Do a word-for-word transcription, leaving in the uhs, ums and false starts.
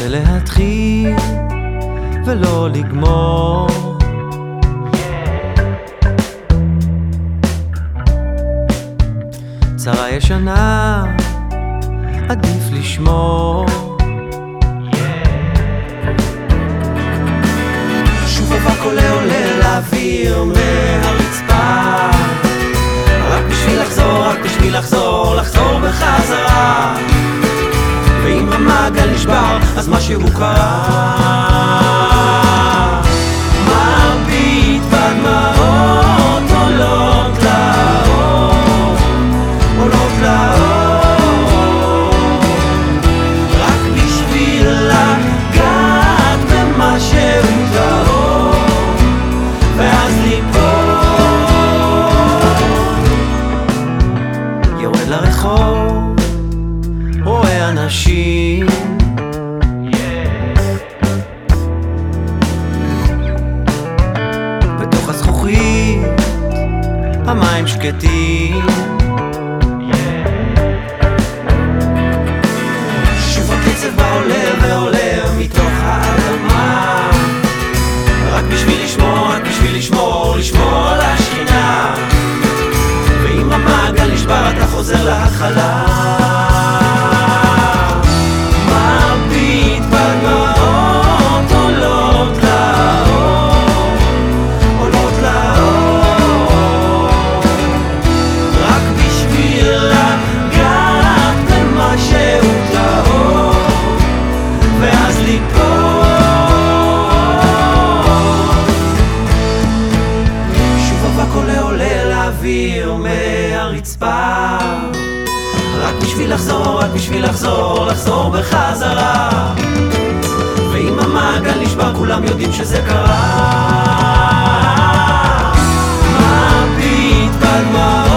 להתחיל ולא לגמור. צרה ישנה עדיף לשמור. שוב אבק עולה עולה לאוויר מהרצפה, רק בשביל לחזור, רק בשביל לחזור, לחזור בחזרה. ואם המעגל נשבר אז משהו קרה. מביט בדמעות עולות לאור, עולות לאור, רק בשביל לגעת במשהו טהור ואז ליפול. יורד לרחוב, רואה אנשים, בתוך הזכוכית המים שקטים. שוב הקצב בא עולה ועולה מתוך האדמה, רק בשביל לשמור, רק בשביל לשמור, לשמור על השכינה. ואם המעגל נשבר אתה חוזר להתחלה. מהרצפה, רק בשביל לחזור, רק בשביל לחזור, לחזור בחזרה. ואם המעגל נשבר כולם יודעים שזה קרה. מביט בדמעות